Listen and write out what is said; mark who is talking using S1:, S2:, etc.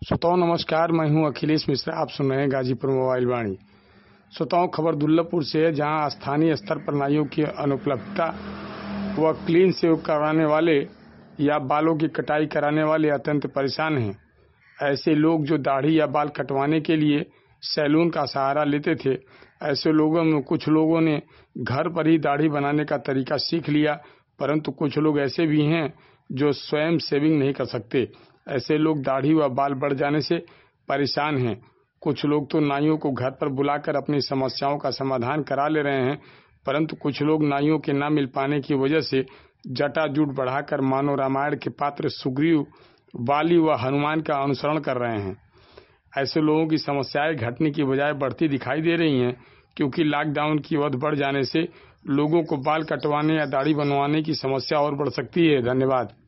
S1: श्रोताओं नमस्कार, मैं हूं अखिलेश मिश्रा। आप सुन रहे हैं गाजीपुर मोबाइल वाणी। श्रोताओं, खबर दुर्लभपुर से है, जहां स्थानीय स्तर पर नाइयों की अनुपलब्धता व क्लीन शेव कराने वाले या बालों की कटाई कराने वाले अत्यंत परेशान हैं। ऐसे लोग जो दाढ़ी या बाल कटवाने के लिए सैलून का सहारा लेते थे, ऐसे लोगों में कुछ लोगों ने घर पर ही दाढ़ी बनाने का तरीका सीख लिया, परंतु कुछ लोग ऐसे भी हैं जो स्वयं शेविंग नहीं कर सकते। ऐसे लोग दाढ़ी व बाल बढ़ जाने से परेशान हैं। कुछ लोग तो नाइयों को घर पर बुलाकर अपनी समस्याओं का समाधान करा ले रहे हैं, परंतु कुछ लोग नाइयों के न मिल पाने की वजह से जटाजूट बढ़ाकर मानो रामायण के पात्र सुग्रीव, वाली व हनुमान का अनुसरण कर रहे हैं। ऐसे लोगों की समस्याएं घटने की बजाय बढ़ती दिखाई दे रही हैं, क्योंकि लॉकडाउन की अवधि बढ़ जाने से लोगों को बाल कटवाने या दाढ़ी बनवाने की समस्या और बढ़ सकती है। धन्यवाद।